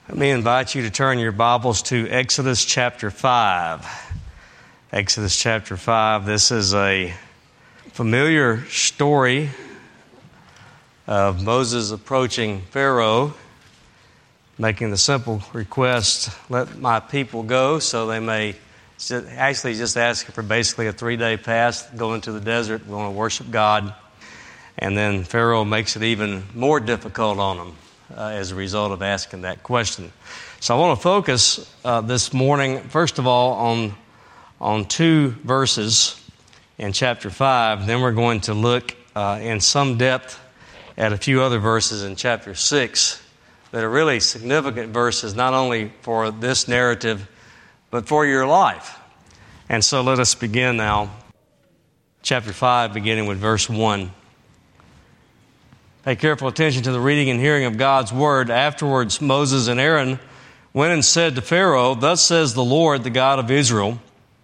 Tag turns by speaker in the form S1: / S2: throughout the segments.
S1: Let me invite you to turn your Bibles to Exodus chapter 5. Exodus chapter 5. This is a familiar story of Moses approaching Pharaoh, making the simple request, let my people go, so they may actually just ask for basically a 3-day fast, go into the desert, we want to worship God. And then Pharaoh makes it even more difficult on them as a result of asking that question. So I want to focus this morning, first of all, on 2 verses in chapter 5. Then we're going to look in some depth at a few other verses in chapter 6 that are really significant verses, not only for this narrative, but for your life. And so let us begin now. Chapter 5, beginning with verse 1. Pay careful attention to the reading and hearing of God's word. Afterwards, Moses and Aaron went and said to Pharaoh, "Thus says the Lord, the God of Israel,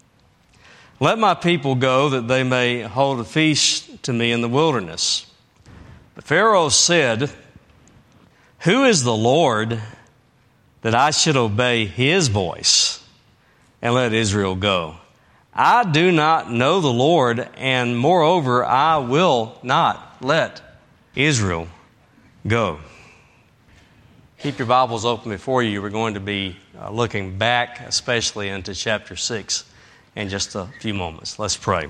S1: let my people go that they may hold a feast to me in the wilderness." But Pharaoh said, "Who is the Lord that I should obey his voice and let Israel go? I do not know the Lord, and moreover, I will not let Israel go." Keep your Bibles open before you. We're going to be looking back, especially into chapter 6 in just a few moments. Let's pray.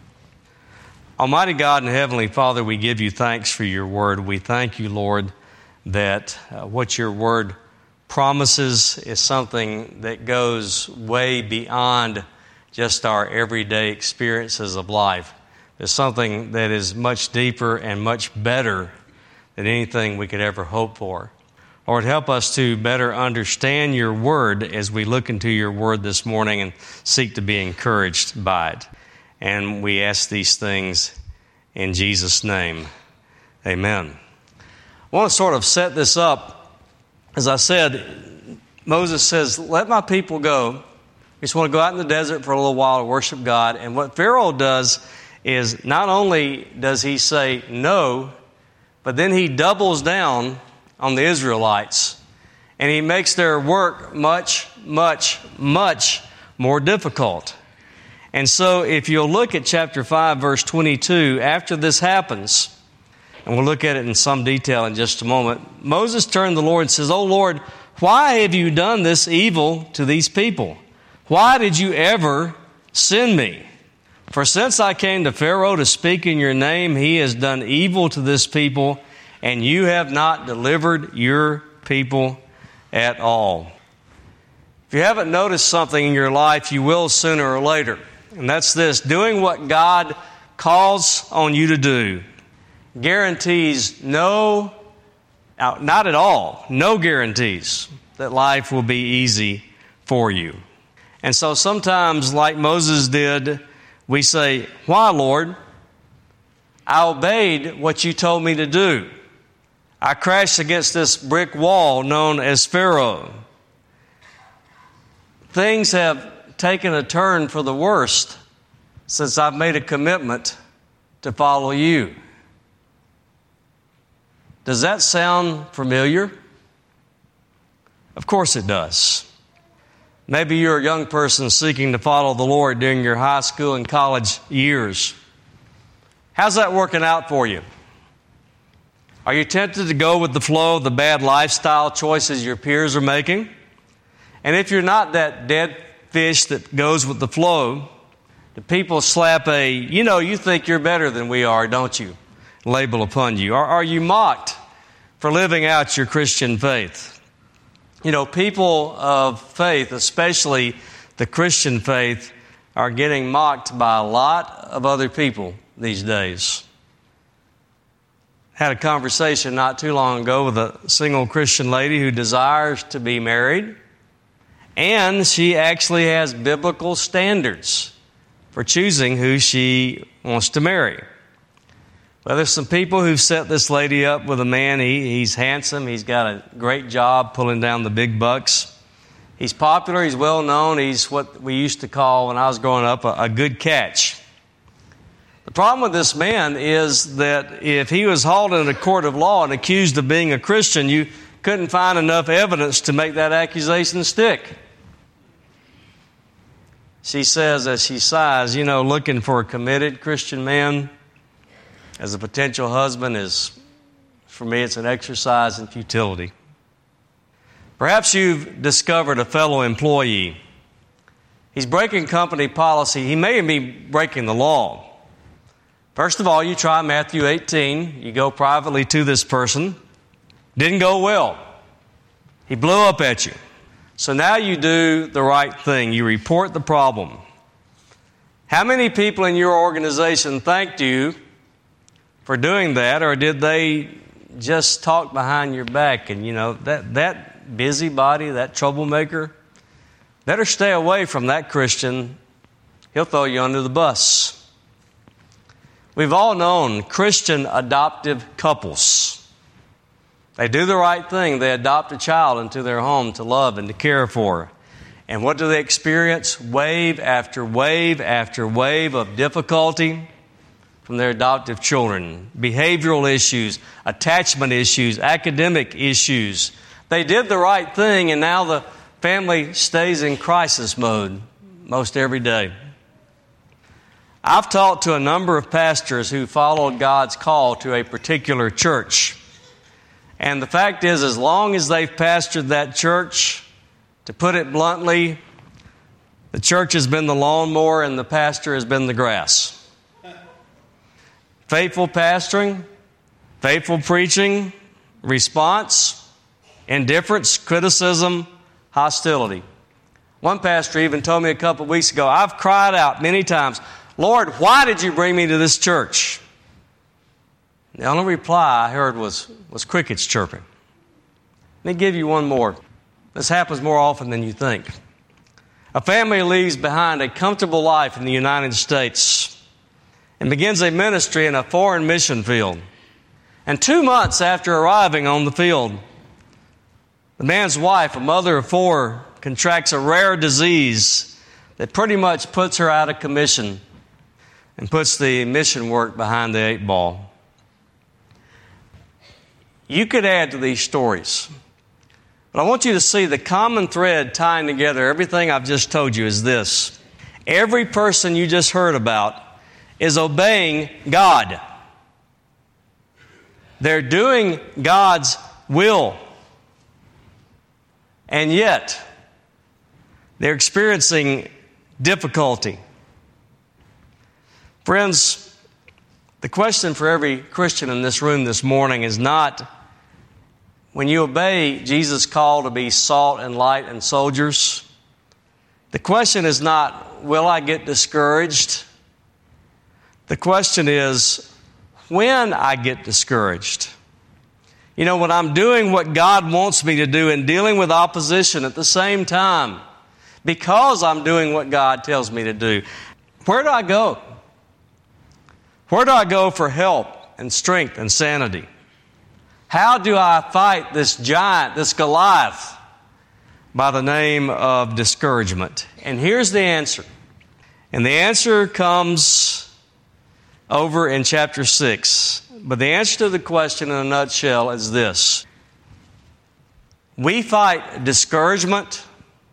S1: Almighty God and Heavenly Father, we give you thanks for your word. We thank you, Lord, that what your word promises is something that goes way beyond just our everyday experiences of life. It's something that is much deeper and much better than anything we could ever hope for. Lord, help us to better understand your word as we look into your word this morning and seek to be encouraged by it. And we ask these things in Jesus' name. Amen. I want to sort of set this up. As I said, Moses says, let my people go. We just want to go out in the desert for a little while to worship God. And what Pharaoh does is not only does he say no, but then he doubles down on the Israelites, and he makes their work much, much, much more difficult. And so if you'll look at chapter 5, verse 22, after this happens, and we'll look at it in some detail in just a moment, Moses turned to the Lord and says, "O Lord, why have you done this evil to these people? Why did you ever send me? For since I came to Pharaoh to speak in your name, he has done evil to this people, and you have not delivered your people at all." If you haven't noticed something in your life, you will sooner or later. And that's this: doing what God calls on you to do guarantees no guarantees that life will be easy for you. And so sometimes, like Moses did, we say, "Why, Lord? I obeyed what you told me to do. I crashed against this brick wall known as Pharaoh. Things have taken a turn for the worst since I've made a commitment to follow you." Does that sound familiar? Of course it does. Maybe you're a young person seeking to follow the Lord during your high school and college years. How's that working out for you? Are you tempted to go with the flow of the bad lifestyle choices your peers are making? And if you're not that dead fish that goes with the flow, do people slap a, you think you're better than we are, don't you, label upon you? Or are you mocked for living out your Christian faith? People of faith, especially the Christian faith, are getting mocked by a lot of other people these days. Had a conversation not too long ago with a single Christian lady who desires to be married, and she actually has biblical standards for choosing who she wants to marry. Well, there's some people who've set this lady up with a man. He's handsome. He's got a great job pulling down the big bucks. He's popular. He's well known. He's what we used to call, when I was growing up, a good catch. The problem with this man is that if he was hauled into a court of law and accused of being a Christian, you couldn't find enough evidence to make that accusation stick. She says as she sighs, looking for a committed Christian man as a potential husband for me, it's an exercise in futility. Perhaps you've discovered a fellow employee. He's breaking company policy. He may be breaking the law. First of all, you try Matthew 18. You go privately to this person. Didn't go well. He blew up at you. So now you do the right thing. You report the problem. How many people in your organization thanked you for doing that, or did they just talk behind your back and, that busybody, that troublemaker, better stay away from that Christian. He'll throw you under the bus. We've all known Christian adoptive couples. They do the right thing. They adopt a child into their home to love and to care for. And what do they experience? Wave after wave after wave of difficulty from their adoptive children. Behavioral issues, attachment issues, academic issues. They did the right thing, and now the family stays in crisis mode most every day. I've talked to a number of pastors who followed God's call to a particular church. And the fact is, as long as they've pastored that church, to put it bluntly, the church has been the lawnmower and the pastor has been the grass. Faithful pastoring, faithful preaching, response, indifference, criticism, hostility. One pastor even told me a couple of weeks ago, I've cried out many times, Lord, why did you bring me to this church? The only reply I heard was crickets chirping. Let me give you one more. This happens more often than you think. A family leaves behind a comfortable life in the United States and begins a ministry in a foreign mission field. And 2 months after arriving on the field, the man's wife, a mother of 4, contracts a rare disease that pretty much puts her out of commission and puts the mission work behind the 8 ball. You could add to these stories, but I want you to see the common thread tying together everything I've just told you is this. Every person you just heard about is obeying God. They're doing God's will. And yet, they're experiencing difficulty. Friends, the question for every Christian in this room this morning is not, when you obey Jesus' call to be salt and light and soldiers, the question is not, will I get discouraged? The question is, when I get discouraged. When I'm doing what God wants me to do and dealing with opposition at the same time, because I'm doing what God tells me to do, where do I go? Where do I go for help and strength and sanity? How do I fight this giant, this Goliath, by the name of discouragement? And here's the answer. And the answer comes over in chapter 6. But the answer to the question in a nutshell is this. We fight discouragement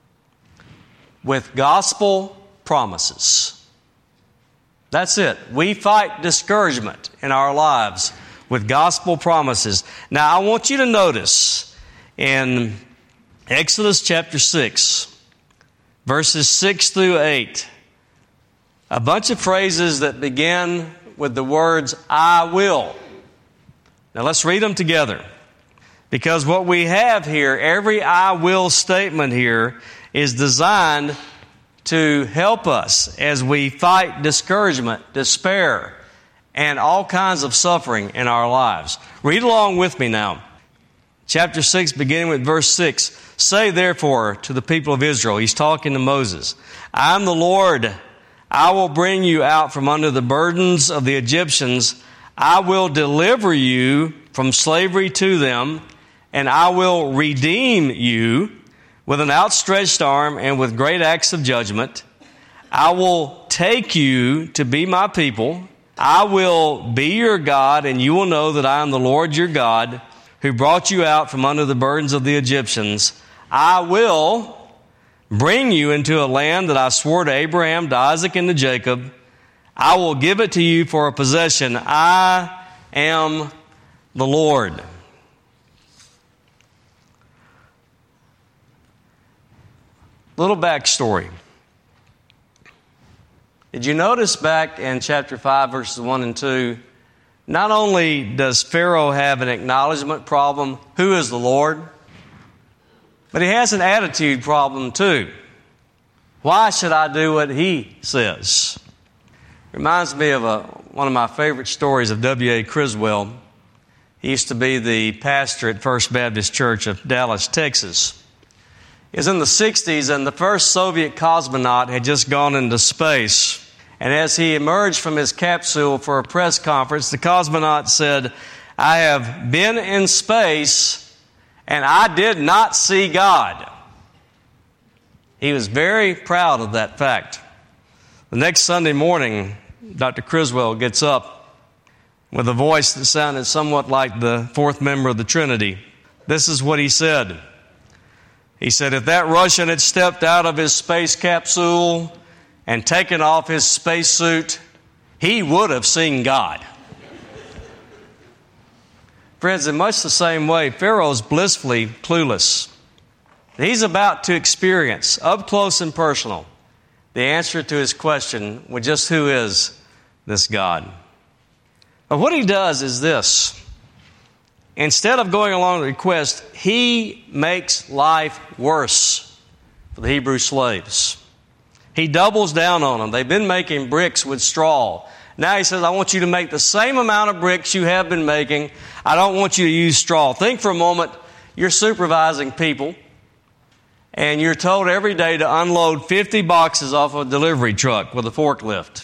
S1: with gospel promises. That's it. We fight discouragement in our lives with gospel promises. Now, I want you to notice in Exodus chapter 6, verses 6 through 8, a bunch of phrases that begin with the words, I will. Now, let's read them together. Because what we have here, every I will statement here, is designed to help us as we fight discouragement, despair, and all kinds of suffering in our lives. Read along with me now. Chapter 6, beginning with verse 6. Say therefore to the people of Israel, he's talking to Moses, I am the Lord. I will bring you out from under the burdens of the Egyptians. I will deliver you from slavery to them, and I will redeem you with an outstretched arm and with great acts of judgment. I will take you to be my people. I will be your God, and you will know that I am the Lord your God, who brought you out from under the burdens of the Egyptians, I will bring you into a land that I swore to Abraham, to Isaac, and to Jacob. I will give it to you for a possession. I am the Lord. Little backstory. Did you notice back in chapter 5, verses 1 and 2, not only does Pharaoh have an acknowledgement problem, who is the Lord? But he has an attitude problem too. Why should I do what he says? Reminds me of one of my favorite stories of W.A. Criswell. He used to be the pastor at First Baptist Church of Dallas, Texas. It was in the 60s, and the first Soviet cosmonaut had just gone into space. And as he emerged from his capsule for a press conference, the cosmonaut said, I have been in space, and I did not see God. He was very proud of that fact. The next Sunday morning, Dr. Criswell gets up with a voice that sounded somewhat like the fourth member of the Trinity. This is what he said. He said, if that Russian had stepped out of his space capsule and taken off his spacesuit, he would have seen God. Friends, in much the same way, Pharaoh's blissfully clueless. He's about to experience, up close and personal, the answer to his question, well, just who is this God? But what he does is this. Instead of going along the request, he makes life worse for the Hebrew slaves. He doubles down on them. They've been making bricks with straw. Now he says, I want you to make the same amount of bricks you have been making. I don't want you to use straw. Think for a moment, you're supervising people, and you're told every day to unload 50 boxes off a delivery truck with a forklift.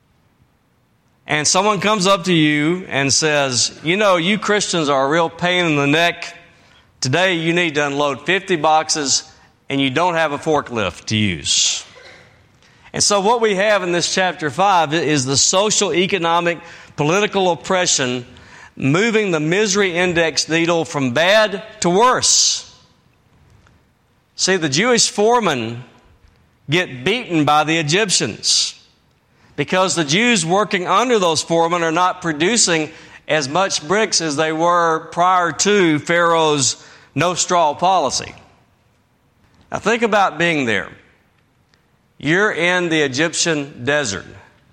S1: And someone comes up to you and says, you know, you Christians are a real pain in the neck. Today you need to unload 50 boxes and you don't have a forklift to use. And so what we have in this chapter 5 is the social, economic, political oppression moving the misery index needle from bad to worse. See, the Jewish foremen get beaten by the Egyptians because the Jews working under those foremen are not producing as much bricks as they were prior to Pharaoh's no straw policy. Now think about being there. You're in the Egyptian desert.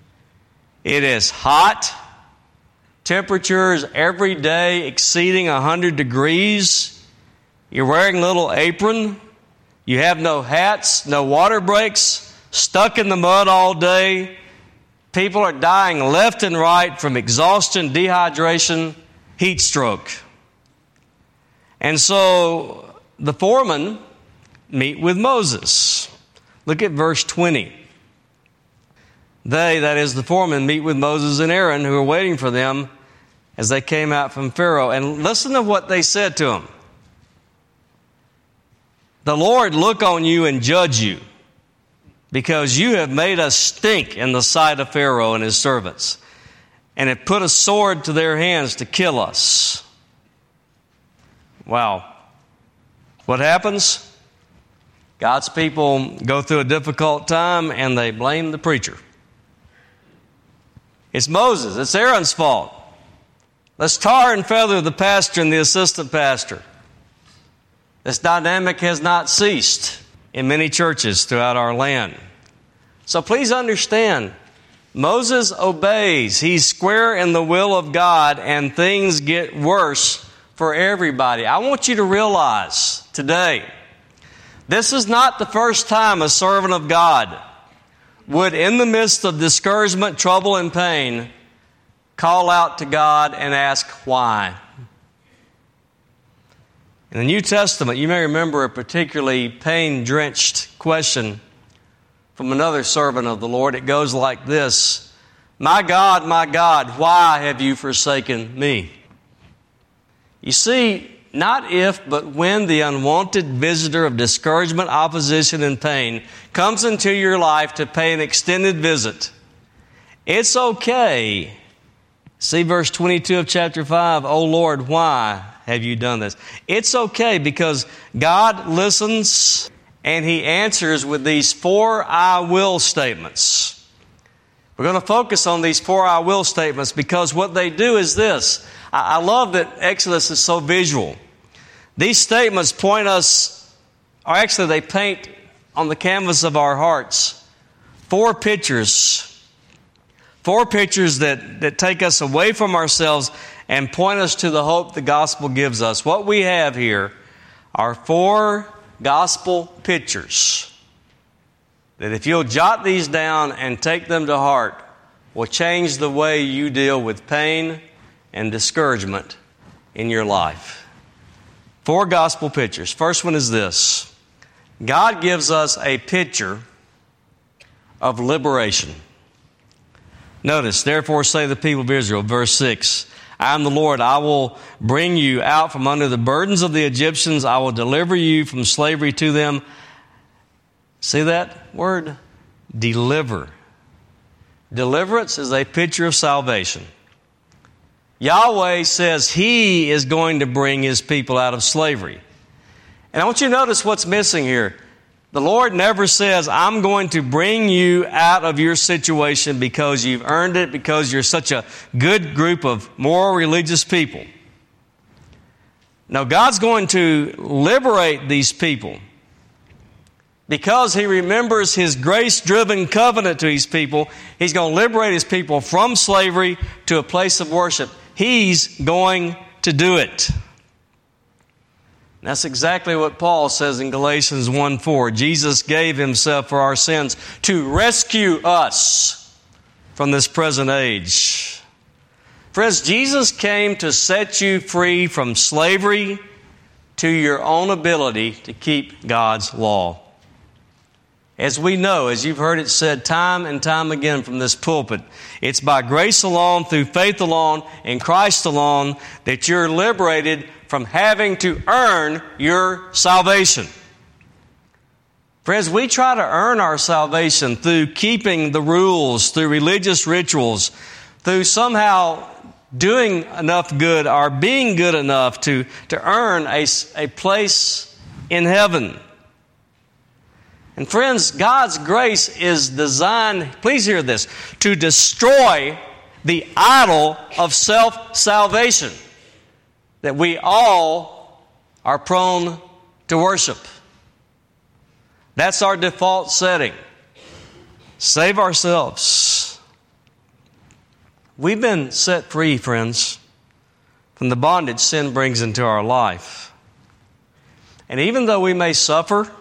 S1: It is hot. Temperatures every day exceeding 100 degrees. You're wearing a little apron. You have no hats, no water breaks, stuck in the mud all day. People are dying left and right from exhaustion, dehydration, heat stroke. And so the foremen meet with Moses. Look at verse 20. They, that is the foremen, meet with Moses and Aaron who are waiting for them as they came out from Pharaoh. And listen to what they said to him. The Lord look on you and judge you, because you have made us stink in the sight of Pharaoh and his servants, and have put a sword to their hands to kill us. Wow. What happens? God's people go through a difficult time and they blame the preacher. It's Moses, it's Aaron's fault. Let's tar and feather the pastor and the assistant pastor. This dynamic has not ceased in many churches throughout our land. So please understand, Moses obeys. He's square in the will of God, and things get worse for everybody. I want you to realize today, this is not the first time a servant of God would, in the midst of discouragement, trouble, and pain, call out to God and ask why. In the New Testament, you may remember a particularly pain-drenched question from another servant of the Lord. It goes like this: my God, why have you forsaken me? You see, not if, but when the unwanted visitor of discouragement, opposition, and pain comes into your life to pay an extended visit, it's okay. See verse 22 of chapter 5, O Lord, why have you done this? It's okay, because God listens and He answers with these 4 I will statements. We're going to focus on these 4 I will statements because what they do is this. I love that Exodus is so visual. These statements point us, or actually they paint on the canvas of our hearts 4 pictures. 4 pictures that take us away from ourselves and point us to the hope the gospel gives us. What we have here are 4 gospel pictures that if you'll jot these down and take them to heart, will change the way you deal with pain and discouragement in your life. 4 gospel pictures. First one is this. God gives us a picture of liberation. Notice, therefore say the people of Israel, verse 6, I am the Lord, I will bring you out from under the burdens of the Egyptians, I will deliver you from slavery to them. See that word? Deliver. Deliverance is a picture of salvation. Yahweh says He is going to bring His people out of slavery. And I want you to notice what's missing here. The Lord never says, I'm going to bring you out of your situation because you've earned it, because you're such a good group of moral, religious people. No, God's going to liberate these people because He remembers His grace-driven covenant to His people. He's going to liberate His people from slavery to a place of worship. He's going to do it. That's exactly what Paul says in Galatians 1:4. Jesus gave Himself for our sins to rescue us from this present age. Friends, Jesus came to set you free from slavery to your own ability to keep God's law. As we know, as you've heard it said time and time again from this pulpit, it's by grace alone, through faith alone, in Christ alone, that you're liberated from having to earn your salvation. Friends, we try to earn our salvation through keeping the rules, through religious rituals, through somehow doing enough good or being good enough to earn a place in heaven. And friends, God's grace is designed, please hear this, to destroy the idol of self-salvation that we all are prone to worship. That's our default setting. Save ourselves. We've been set free, friends, from the bondage sin brings into our life. And even though we may suffer,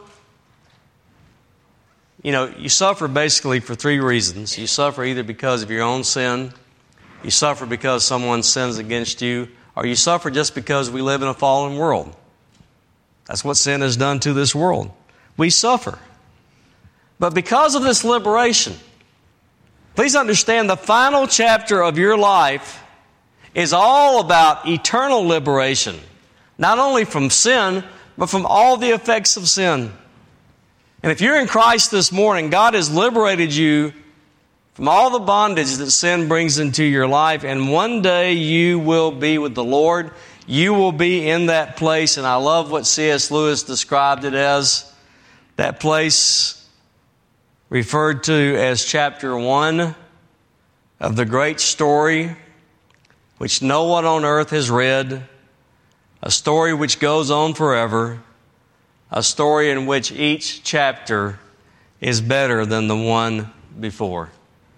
S1: you suffer basically for 3 reasons. You suffer either because of your own sin, you suffer because someone sins against you, or you suffer just because we live in a fallen world. That's what sin has done to this world. We suffer. But because of this liberation, please understand the final chapter of your life is all about eternal liberation, not only from sin, but from all the effects of sin. And if you're in Christ this morning, God has liberated you from all the bondage that sin brings into your life, and one day you will be with the Lord. You will be in that place, and I love what C.S. Lewis described it as. That place referred to as chapter 1 of the great story which no one on earth has read, a story which goes on forever, a story in which each chapter is better than the one before.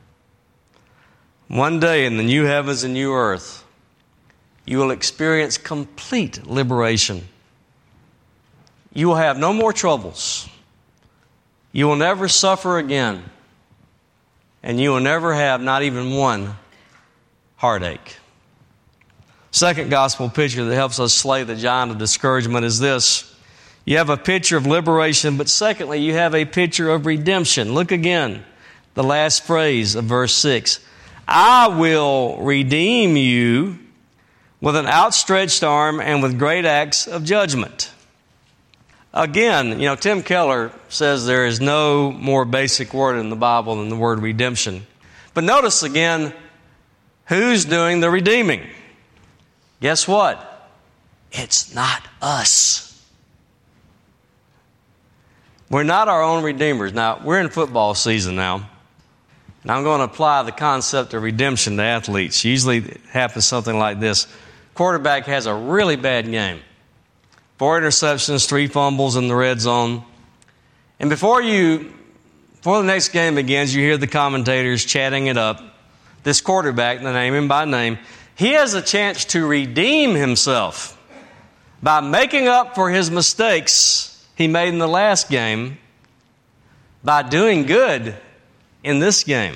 S1: One day in the new heavens and new earth, you will experience complete liberation. You will have no more troubles. You will never suffer again. And you will never have not even one heartache. Second gospel picture that helps us slay the giant of discouragement is this. You have a picture of liberation, but secondly, you have a picture of redemption. Look again, the last phrase of verse 6. I will redeem you with an outstretched arm and with great acts of judgment. Again, Tim Keller says there is no more basic word in the Bible than the word redemption. But notice again, who's doing the redeeming? Guess what? It's not us. We're not our own redeemers. Now, we're in football season now, and I'm going to apply the concept of redemption to athletes. Usually it happens something like this. Quarterback has a really bad game. 4 interceptions, 3 fumbles in the red zone. And before the next game begins, you hear the commentators chatting it up. This quarterback, they name him by name, he has a chance to redeem himself by making up for his mistakes he made in the last game by doing good in this game.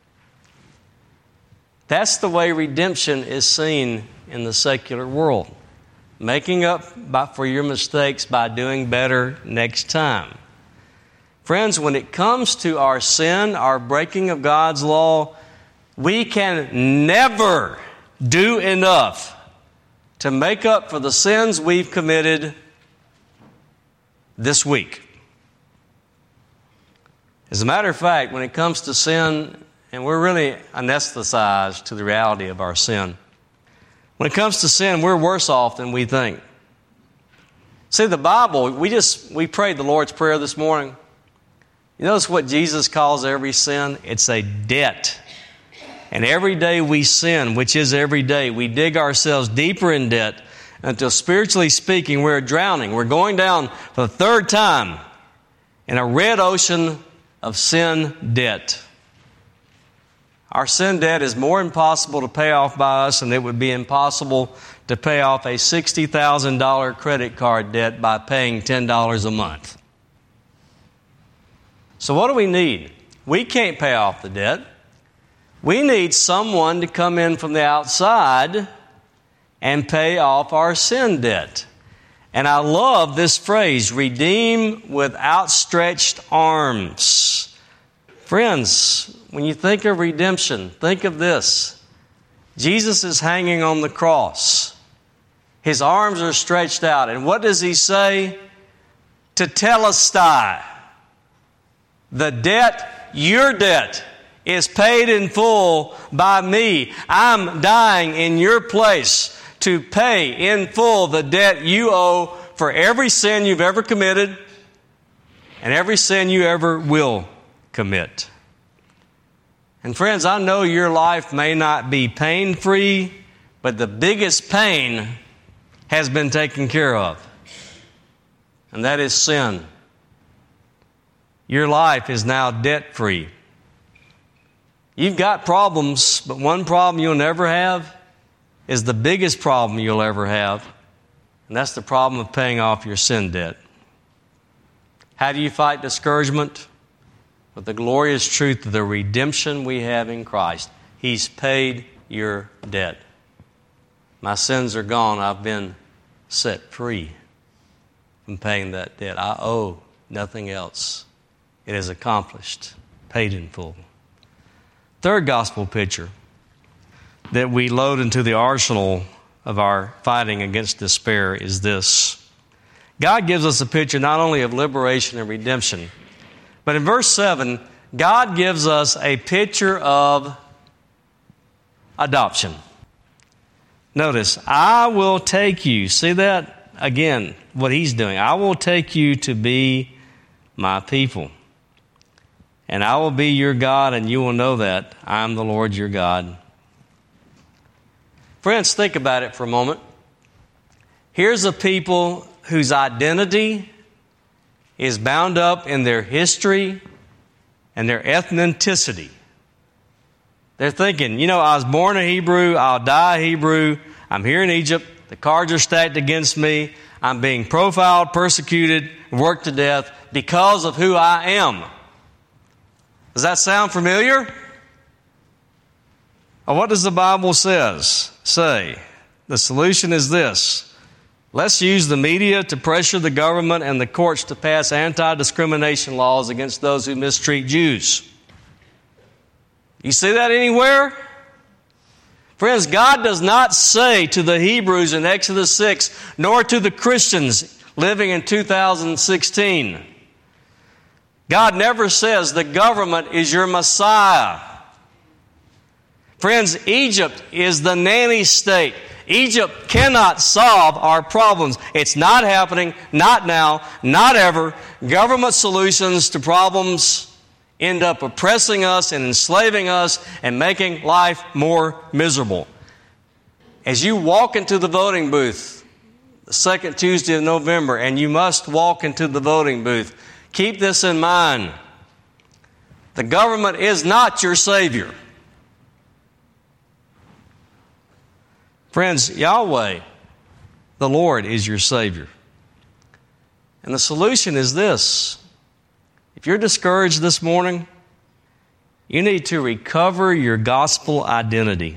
S1: That's the way redemption is seen in the secular world. Making up for your mistakes by doing better next time. Friends, when it comes to our sin, our breaking of God's law, we can never do enough to make up for the sins we've committed this week. As a matter of fact, when it comes to sin, and we're really anesthetized to the reality of our sin, when it comes to sin, we're worse off than we think. See, the Bible, we prayed the Lord's Prayer this morning. You notice what Jesus calls every sin? It's a debt. And every day we sin, which is every day, we dig ourselves deeper in debt until, spiritually speaking, we're drowning. We're going down for the third time in a red ocean of sin debt. Our sin debt is more impossible to pay off by us than it would be impossible to pay off a $60,000 credit card debt by paying $10 a month. So what do we need? We can't pay off the debt. We need someone to come in from the outside and pay off our sin debt. And I love this phrase, redeem with outstretched arms. Friends, when you think of redemption, think of this. Jesus is hanging on the cross. His arms are stretched out. And what does he say? Tetelestai. The debt, your debt, is paid in full by me. I'm dying in your place to pay in full the debt you owe for every sin you've ever committed and every sin you ever will commit. And friends, I know your life may not be pain-free, but the biggest pain has been taken care of, and that is sin. Your life is now debt-free. You've got problems, but one problem you'll never have is the biggest problem you'll ever have, and that's the problem of paying off your sin debt. How do you fight discouragement? With the glorious truth of the redemption we have in Christ. He's paid your debt. My sins are gone. I've been set free from paying that debt. I owe nothing else. It is accomplished, paid in full. Third gospel picture that we load into the arsenal of our fighting against despair is this. God gives us a picture not only of liberation and redemption, but in verse 7, God gives us a picture of adoption. Notice, I will take you. See that? Again, what he's doing. I will take you to be my people. And I will be your God, and you will know that I'm the Lord your God. Friends, think about it for a moment. Here's a people whose identity is bound up in their history and their ethnicity. They're thinking, I was born a Hebrew, I'll die a Hebrew, I'm here in Egypt, the cards are stacked against me, I'm being profiled, persecuted, worked to death because of who I am. Does that sound familiar? Well, what does the Bible say? The solution is this. Let's use the media to pressure the government and the courts to pass anti-discrimination laws against those who mistreat Jews. You see that anywhere? Friends, God does not say to the Hebrews in Exodus 6, nor to the Christians living in 2016. God never says the government is your Messiah. Friends, Egypt is the nanny state. Egypt cannot solve our problems. It's not happening, not now, not ever. Government solutions to problems end up oppressing us and enslaving us and making life more miserable. As you walk into the voting booth, the second Tuesday of November, and you must walk into the voting booth, keep this in mind. The government is not your Savior. Friends, Yahweh, the Lord, is your Savior. And the solution is this. If you're discouraged this morning, you need to recover your gospel identity.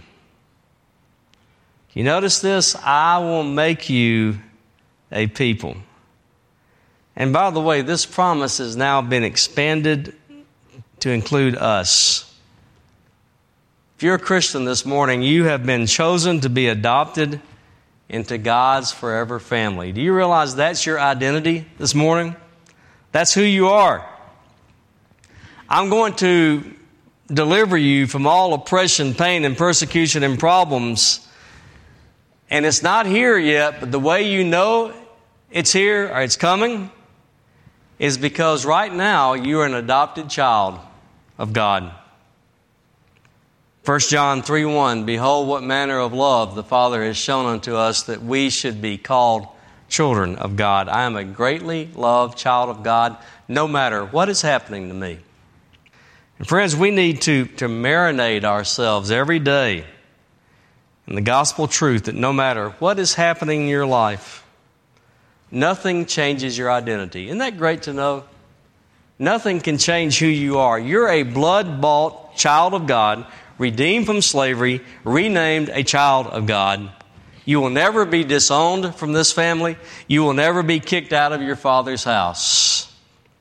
S1: You notice this? I will make you a people. And by the way, this promise has now been expanded to include us. If you're a Christian this morning, you have been chosen to be adopted into God's forever family. Do you realize that's your identity this morning? That's who you are. I'm going to deliver you from all oppression, pain, and persecution and problems. And it's not here yet, but the way you know it's here or it's coming is because right now you are an adopted child of God. 1 John 3:1, behold what manner of love the Father has shown unto us that we should be called children of God. I am a greatly loved child of God no matter what is happening to me. And friends, we need to marinate ourselves every day in the gospel truth that no matter what is happening in your life, nothing changes your identity. Isn't that great to know? Nothing can change who you are. You're a blood-bought child of God, redeemed from slavery, renamed a child of God. You will never be disowned from this family. You will never be kicked out of your father's house.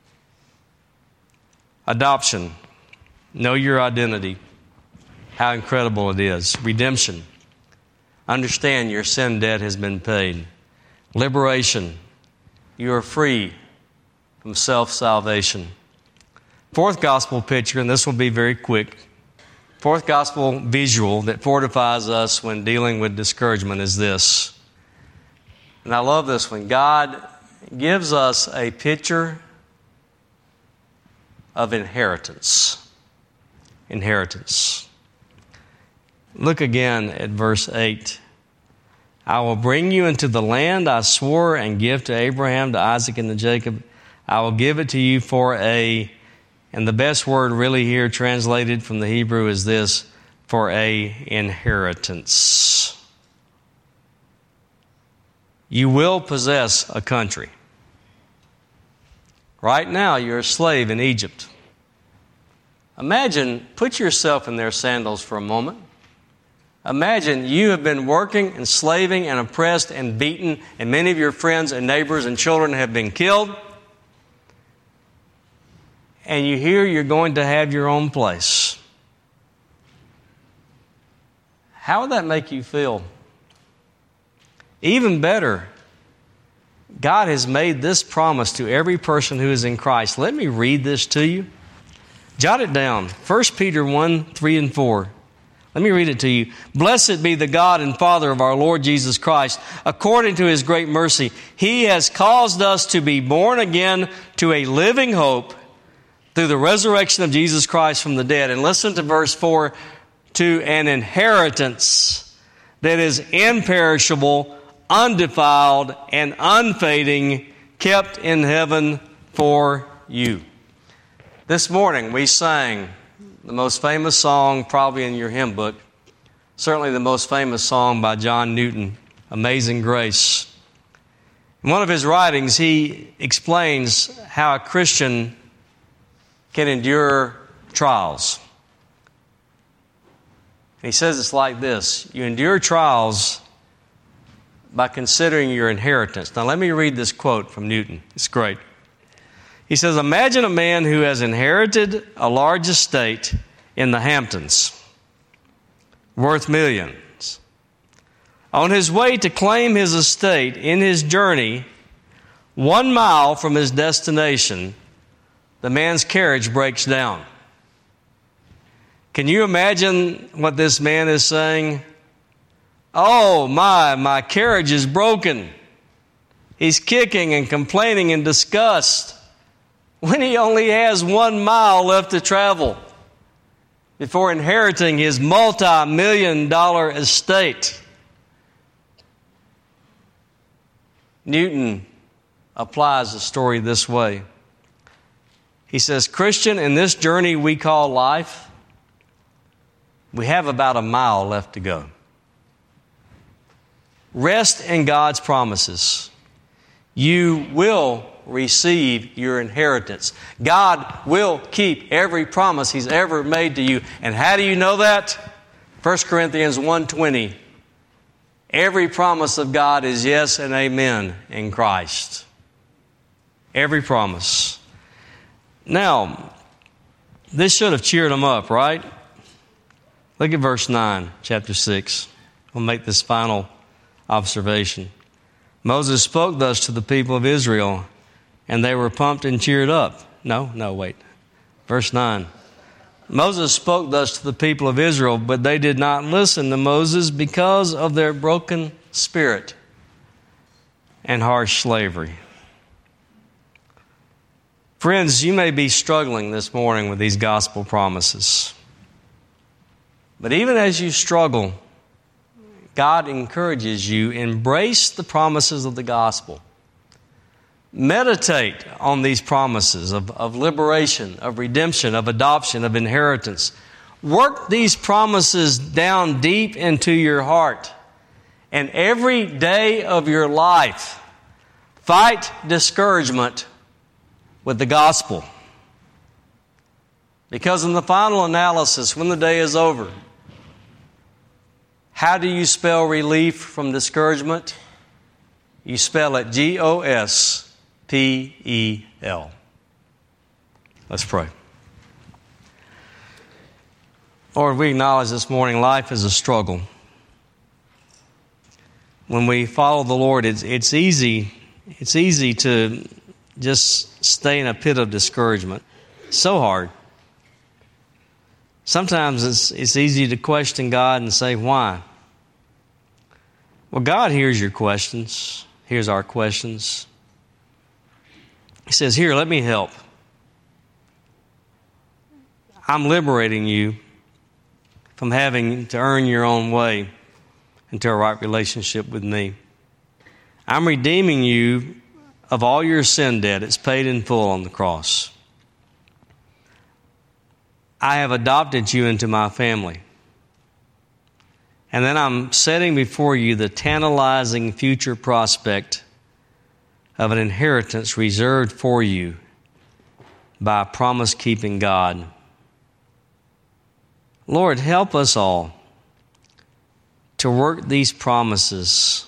S1: Adoption. Know your identity. How incredible it is. Redemption. Understand your sin debt has been paid. Liberation. You are free from self-salvation. Fourth gospel picture, and this will be very quick. Fourth gospel visual that fortifies us when dealing with discouragement is this. And I love this one. God gives us a picture of inheritance. Inheritance. Look again at verse 8. I will bring you into the land I swore and give to Abraham, to Isaac, and to Jacob. I will give it to you for a, and the best word really here translated from the Hebrew is this, for a inheritance. You will possess a country. Right now, you're a slave in Egypt. Imagine, put yourself in their sandals for a moment. Imagine you have been working and slaving and oppressed and beaten, and many of your friends and neighbors and children have been killed. And you hear you're going to have your own place. How would that make you feel? Even better, God has made this promise to every person who is in Christ. Let me read this to you. Jot it down. 1 Peter 1:3-4. Let me read it to you. Blessed be the God and Father of our Lord Jesus Christ. According to His great mercy, He has caused us to be born again to a living hope through the resurrection of Jesus Christ from the dead. And listen to verse 4, to an inheritance that is imperishable, undefiled, and unfading, kept in heaven for you. This morning we sang the most famous song probably in your hymn book, certainly the most famous song by John Newton, Amazing Grace. In one of his writings, he explains how a Christian can endure trials. He says it's like this. You endure trials by considering your inheritance. Now let me read this quote from Newton. It's great. He says, imagine a man who has inherited a large estate in the Hamptons, worth millions. On his way to claim his estate, in his journey, 1 mile from his destination, the man's carriage breaks down. Can you imagine what this man is saying? Oh my carriage is broken. He's kicking and complaining in disgust when he only has 1 mile left to travel before inheriting his multi-million-dollar estate. Newton applies the story this way. He says, Christian, in this journey we call life, we have about 1 mile left to go. Rest in God's promises. You will receive your inheritance. God will keep every promise He's ever made to you. And how do you know that? 1 Corinthians 1:20. Every promise of God is yes and amen in Christ. Every promise. Now, this should have cheered them up, right? Look at verse 9, chapter 6. We'll make this final observation. Moses spoke thus to the people of Israel, and they were pumped and cheered up. Wait. Verse 9. Moses spoke thus to the people of Israel, but they did not listen to Moses because of their broken spirit and harsh slavery. Friends, you may be struggling this morning with these gospel promises. But even as you struggle, God encourages you, embrace the promises of the gospel. Meditate on these promises of liberation, of redemption, of adoption, of inheritance. Work these promises down deep into your heart. And every day of your life, fight discouragement with the gospel. Because in the final analysis, when the day is over, how do you spell relief from discouragement? You spell it Gospel. Let's pray. Lord, we acknowledge this morning life is a struggle. When we follow the Lord, it's easy to just stay in a pit of discouragement. It's so hard. Sometimes it's easy to question God and say, why? Well, God hears your questions, hears our questions. He says, here, let me help. I'm liberating you from having to earn your own way into a right relationship with me. I'm redeeming you of all your sin debt. It's paid in full on the cross. I have adopted you into my family. And then I'm setting before you the tantalizing future prospect of an inheritance reserved for you by a promise-keeping God. Lord, help us all to work these promises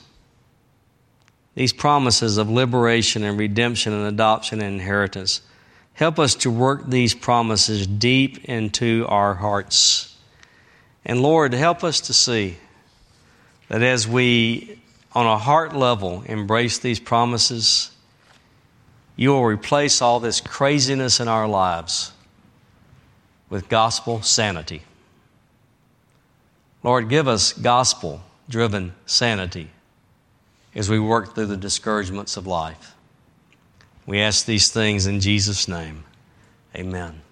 S1: of liberation and redemption and adoption and inheritance. Help us to work these promises deep into our hearts. And Lord, help us to see that as we, on a heart level, embrace these promises, you will replace all this craziness in our lives with gospel sanity. Lord, give us gospel-driven sanity as we work through the discouragements of life. We ask these things in Jesus' name. Amen.